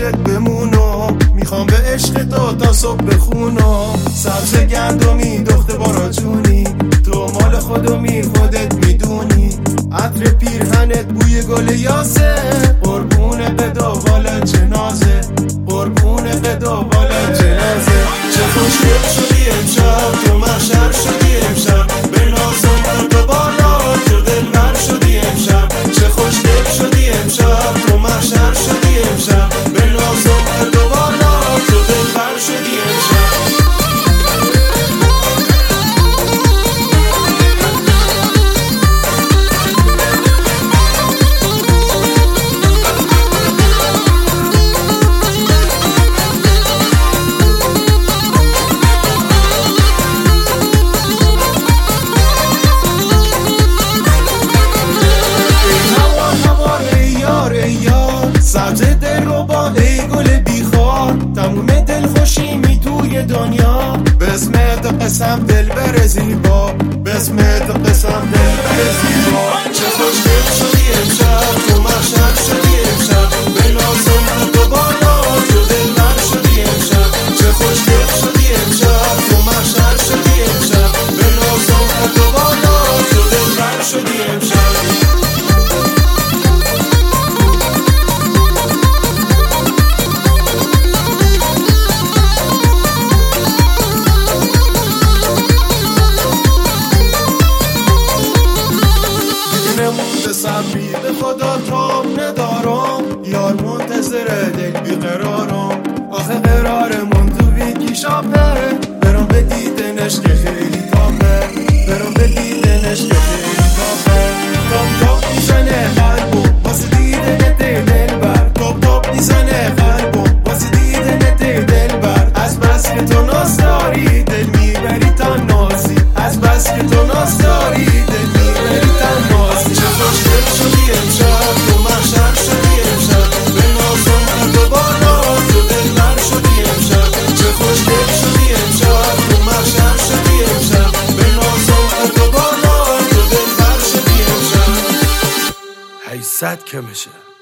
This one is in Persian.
پیشت بمونم، میخوام به عشق تا صبح بخونم. سبز گندمی دخت باراجونی، تو مال خودمی خودت میدونی. عطر پیرهنت بوی گل یاسه، قربون قدوال جنازه، قربون قدوال جنازه. چه خوشگل شدی امشب، تو محشر شدی امشب، به نازم تو بالا تو دلبر شدی امشب. چه خوشگل شدی امشب، تو محشر شدی امشب، به نازم تو بالا تو دلبر شدی امشب. سبز دل رو با ای گل بیخوار، تموم دل خوشیمی توی دنیا. بسمت قسم دل بر زیبا، بسمت قسم دل بر زیبا. چه خوشگل شدی امشب، تو محشر شدی امشب، به نازم تو بالا تو دلبر شدی امشب. چه خوشگل شدی امشب، تو محشر شدی امشب، به نازم تو بالا تو دلبر شدی امشب. صبری به خدا تام ندارم، یار منتظر دل بیقرارم. آخه قرارمون تو ویکی شاپه، برام به دیدنش که خیلی تاپه، برام به دیدنش که خیلی تاپه. تاپ تاپ میزنه قلبم واسه دیدن دل بر، تاپ تاپ میزنه قلبم واسه دیدن دل بر. از بس که تو ناز داری دل میبری تا نازی، از بس که تو ناز داری دل میبری تا نازی. چه خوشگل شدی امشب، تو محشر شدی امشب، به نازم تو بالا تو دلبر شدی امشب. چه خوشگل شدی امشب، تو محشر شدی امشب، به نازم تو بالا تو دلبر شدی امشب. 800 که میشه